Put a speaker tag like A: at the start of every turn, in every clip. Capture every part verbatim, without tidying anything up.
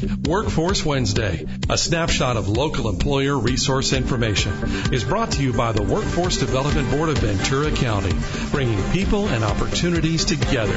A: Workforce Wednesday, a snapshot of local employer resource information, is brought to you by the Workforce Development Board of Ventura County, bringing people and opportunities together.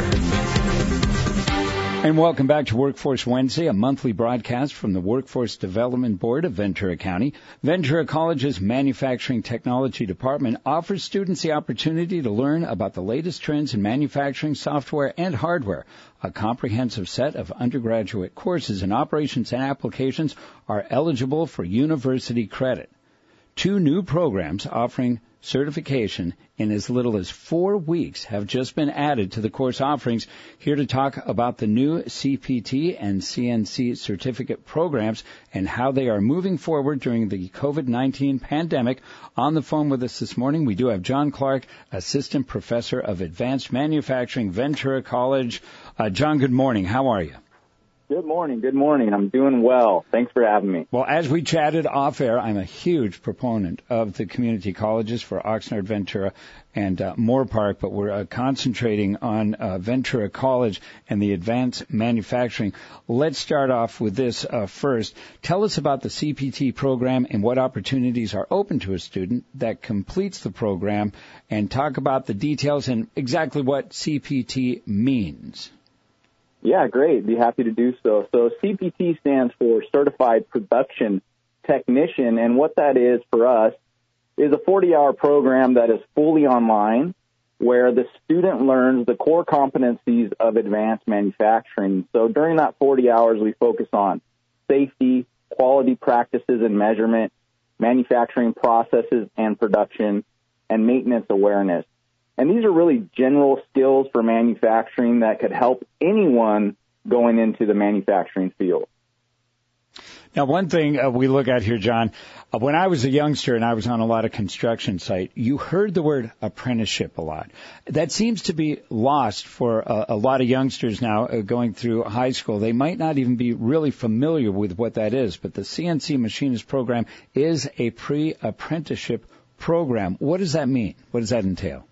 B: And welcome back to Workforce Wednesday, a monthly broadcast from the Workforce Development Board of Ventura County. Ventura College's Manufacturing Technology Department offers students the opportunity to learn about the latest trends in manufacturing software and hardware. A comprehensive set of undergraduate courses in operations and applications are eligible for university credit. Two new programs offering certification in as little as four weeks have just been added to the course offerings. Here to talk about the new C P T and C N C certificate programs and how they are moving forward during the COVID nineteen pandemic. On the phone with us this morning, we do have John Clark, Assistant Professor of Advanced Manufacturing, Ventura College. Uh, John, good morning. How are you?
C: Good morning. Good morning. I'm doing well. Thanks for having me.
B: Well, as we chatted off air, I'm a huge proponent of the community colleges for Oxnard, Ventura, and uh, Moore Park, but we're uh, concentrating on uh, Ventura College and the advanced manufacturing. Let's start off with this uh, first. Tell us about the C P T program and what opportunities are open to a student that completes the program, and talk about the details and exactly what C P T means.
C: Yeah, great. Be happy to do so. So C P T stands for Certified Production Technician, and what that is for us is a forty-hour program that is fully online where the student learns the core competencies of advanced manufacturing. So during that forty hours, we focus on safety, quality practices and measurement, manufacturing processes and production, and maintenance awareness. And these are really general skills for manufacturing that could help anyone going into the manufacturing field.
B: Now, one thing uh, we look at here, John, uh, when I was a youngster and I was on a lot of construction site, you heard the word apprenticeship a lot. That seems to be lost for a, a lot of youngsters now uh, going through high school. They might not even be really familiar with what that is, but the C N C Machinist program is a pre-apprenticeship program. What does that mean? What does that entail?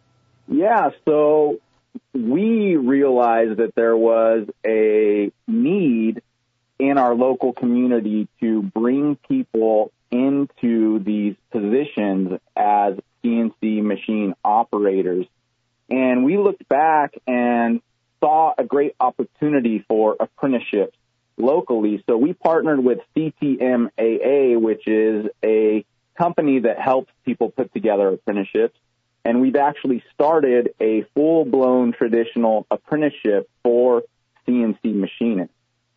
C: Yeah, so we realized that there was a need in our local community to bring people into these positions as C N C machine operators. And we looked back and saw a great opportunity for apprenticeships locally. So we partnered with C T M A A, which is a company that helps people put together apprenticeships. And we've actually started a full-blown traditional apprenticeship for C N C machinists.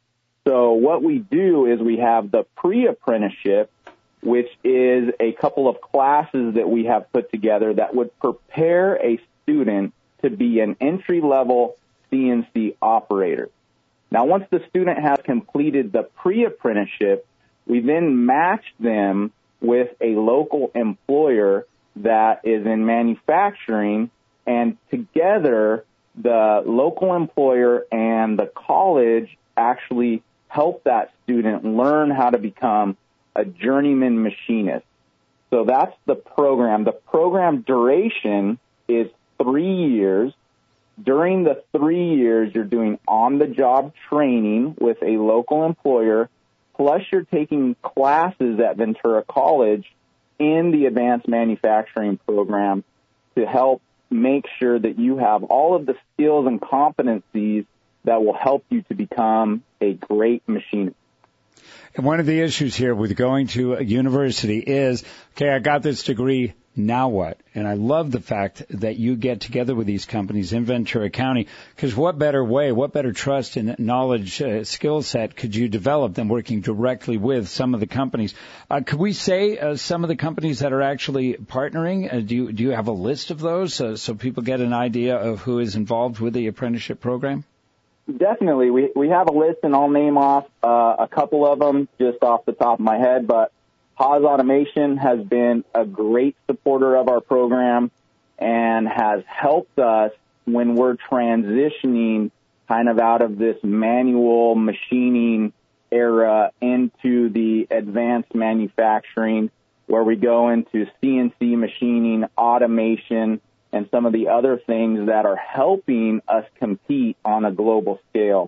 C: So what we do is we have the pre-apprenticeship, which is a couple of classes that we have put together that would prepare a student to be an entry-level C N C operator. Now, once the student has completed the pre-apprenticeship, we then match them with a local employer that is in manufacturing, and together the local employer and the college actually help that student learn how to become a journeyman machinist. So that's the program. The program duration is three years. During the three years, you're doing on-the-job training with a local employer, plus you're taking classes at Ventura College in the advanced manufacturing program to help make sure that you have all of the skills and competencies that will help you to become a great machinist.
B: And one of the issues here with going to a university is, okay, I got this degree, now what? And I love the fact that you get together with these companies in Ventura County, because what better way, what better trust and knowledge uh, skill set could you develop than working directly with some of the companies? Uh, could we say uh, some of the companies that are actually partnering? Uh, do you do you have a list of those uh, so people get an idea of who is involved with the apprenticeship program?
C: Definitely. We we have a list, and I'll name off uh, a couple of them just off the top of my head, but Haas Automation has been a great supporter of our program and has helped us when we're transitioning kind of out of this manual machining era into the advanced manufacturing where we go into C N C machining, automation, and some of the other things that are helping us compete on a global scale.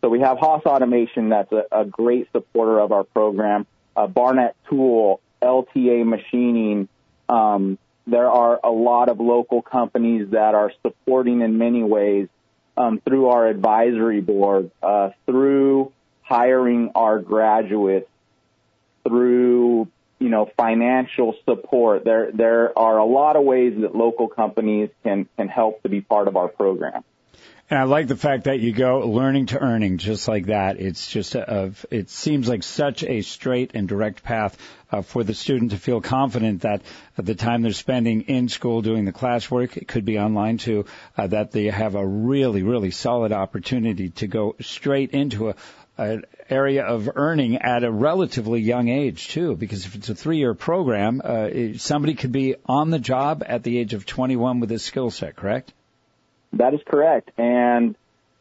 C: So we have Haas Automation, that's a, a great supporter of our program. Uh, Barnett Tool, L T A Machining. Um, there are a lot of local companies that are supporting in many ways um, through our advisory board, uh, through hiring our graduates, through you know financial support. There there are a lot of ways that local companies can can help to be part of our program.
B: And I like the fact that you go learning to earning just like that. It's just a, a it seems like such a straight and direct path uh, for the student to feel confident that at the time they're spending in school doing the classwork, it could be online too, uh, that they have a really, really solid opportunity to go straight into a an area of earning at a relatively young age, too, because if it's a three-year program, uh, somebody could be on the job at the age of twenty-one with a skill set, correct?
C: That is correct. And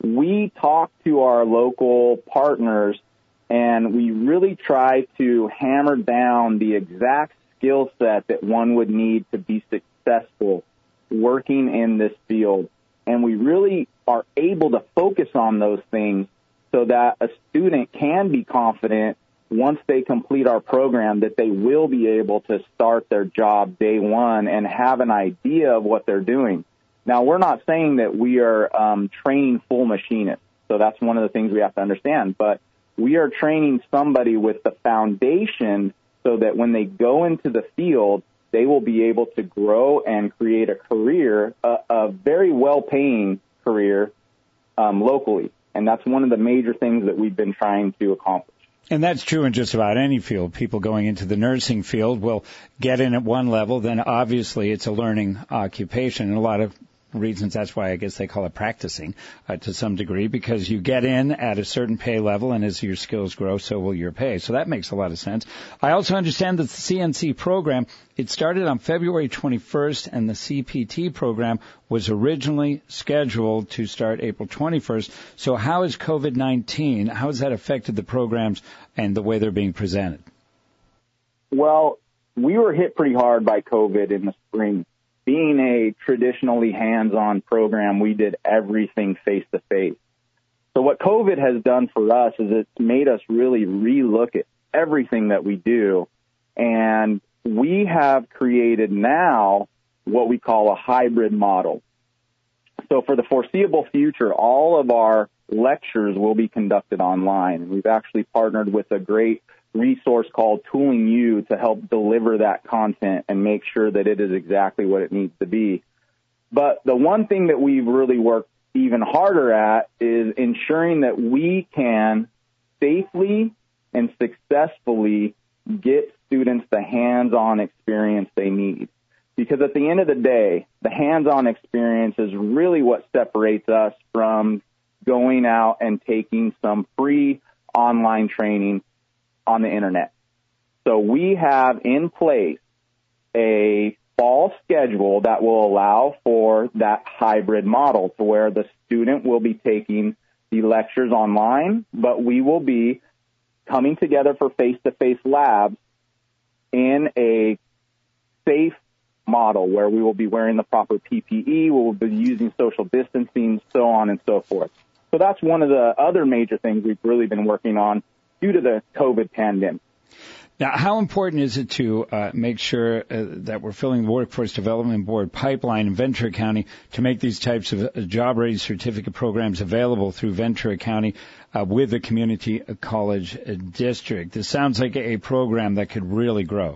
C: we talk to our local partners, and we really try to hammer down the exact skill set that one would need to be successful working in this field. And we really are able to focus on those things so that a student can be confident once they complete our program that they will be able to start their job day one and have an idea of what they're doing. Now, we're not saying that we are um, training full machinists, so that's one of the things we have to understand. But we are training somebody with the foundation so that when they go into the field, they will be able to grow and create a career, a, a very well-paying career um, locally. And that's one of the major things that we've been trying to accomplish.
B: And that's true in just about any field. People going into the nursing field will get in at one level, then obviously it's a learning occupation. And a lot of reasons that's why I guess they call it practicing uh, to some degree, because you get in at a certain pay level, and as your skills grow, so will your pay. So that makes a lot of sense. I also understand that the C N C program, it started on February twenty-first, and the C P T program was originally scheduled to start April twenty-first. So how has COVID nineteen, how has that affected the programs and the way they're being presented?
C: Well, we were hit pretty hard by COVID in the spring. Being a traditionally hands-on program, we did everything face-to-face. So what COVID has done for us is it's made us really relook at everything that we do. And we have created now what we call a hybrid model. So for the foreseeable future, all of our lectures will be conducted online. And we've actually partnered with a great resource called Tooling U to help deliver that content and make sure that it is exactly what it needs to be. But the one thing that we've really worked even harder at is ensuring that we can safely and successfully get students the hands-on experience they need. Because at the end of the day, the hands-on experience is really what separates us from going out and taking some free online training on the internet. So we have in place a fall schedule that will allow for that hybrid model to where the student will be taking the lectures online, but we will be coming together for face-to-face labs in a safe model where we will be wearing the proper P P E, we will be using social distancing, so on and so forth. So that's one of the other major things we've really been working on due to the COVID pandemic.
B: Now, how important is it to uh, make sure uh, that we're filling the Workforce Development Board pipeline in Ventura County to make these types of uh, job-ready certificate programs available through Ventura County uh, with the community college uh, district? This sounds like a program that could really grow.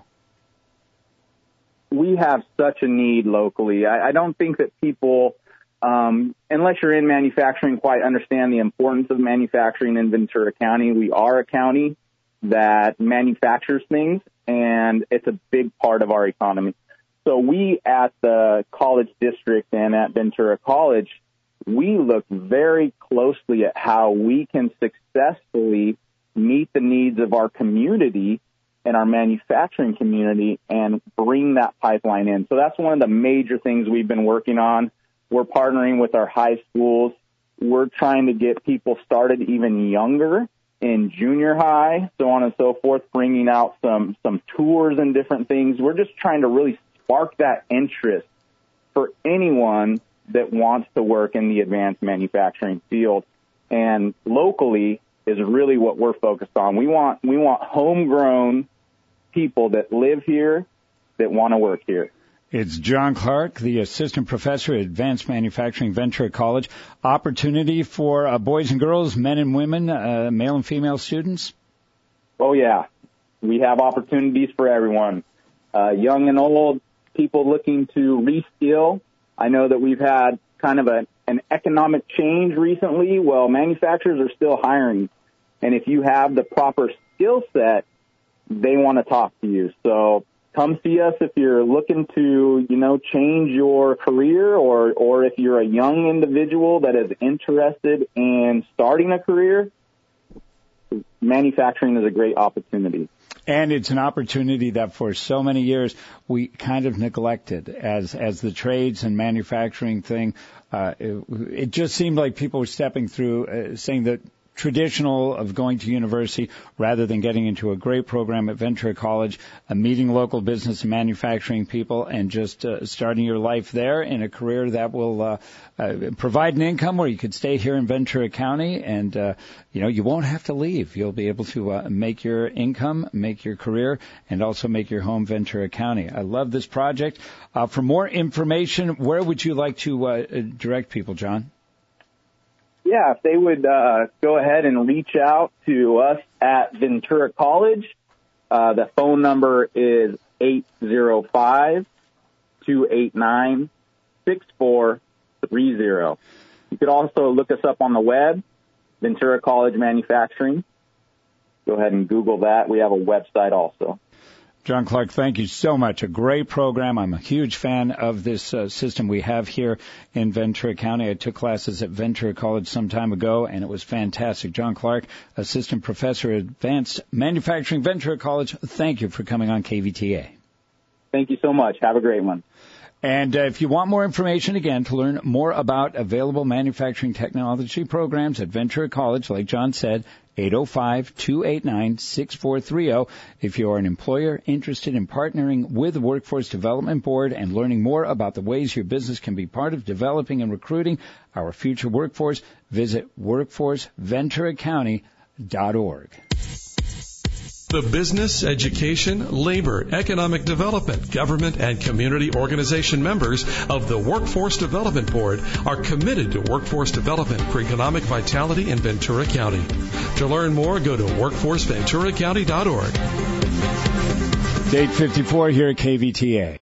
C: We have such a need locally. I, I don't think that people, um, unless you're in manufacturing, quite understand the importance of manufacturing in Ventura County. We are a county that manufactures things, and it's a big part of our economy. So we at the college district and at Ventura College, we look very closely at how we can successfully meet the needs of our community and our manufacturing community and bring that pipeline in. So that's one of the major things we've been working on. We're partnering with our high schools. We're trying to get people started even younger in junior high, so on and so forth, bringing out some, some tours and different things. We're just trying to really spark that interest for anyone that wants to work in the advanced manufacturing field. and locally is really what we're focused on. We want we want homegrown people that live here, that want to work here.
B: It's John Clark, the assistant professor at Advanced Manufacturing Ventura College. Opportunity for uh, boys and girls, men and women, uh, male and female students?
C: Oh, yeah. We have opportunities for everyone, uh, young and old, people looking to reskill. I know that we've had kind of a, an economic change recently. Well, manufacturers are still hiring. And if you have the proper skill set, they want to talk to you. So come see us if you're looking to, you know, change your career, or, or if you're a young individual that is interested in starting a career. Manufacturing is a great opportunity.
B: And it's an opportunity that for so many years we kind of neglected as as the trades and manufacturing thing. Uh, it, it just seemed like people were stepping through, uh, saying that traditional of going to university rather than getting into a great program at Ventura College, uh, meeting local business and manufacturing people, and just uh, starting your life there in a career that will uh, uh, provide an income where you could stay here in Ventura County, and uh, you know, you won't have to leave. You'll be able to uh, make your income, make your career, and also make your home Ventura County. I love this project. Uh, for more information, where would you like to uh, direct people, John?
C: Yeah, if they would uh, go ahead and reach out to us at Ventura College, uh, the phone number is eight zero five, two eight nine, six four three zero. You could also look us up on the web, Ventura College Manufacturing. Go ahead and Google that. We have a website also.
B: John Clark, thank you so much. A great program. I'm a huge fan of this uh, system we have here in Ventura County. I took classes at Ventura College some time ago, and it was fantastic. John Clark, assistant professor at Advanced Manufacturing Ventura College, thank you for coming on K V T A.
C: Thank you so much. Have a great one.
B: And uh, if you want more information, again, to learn more about available manufacturing technology programs at Ventura College, like John said, eight oh five, two eight nine, six four three oh. If you're an employer interested in partnering with the Workforce Development Board and learning more about the ways your business can be part of developing and recruiting our future workforce, visit workforce ventura county dot org.
A: The business, education, labor, economic development, government, and community organization members of the Workforce Development Board are committed to workforce development for economic vitality in Ventura County. To learn more, go to workforce ventura county dot org.
B: eight fifty-four here at K V T A.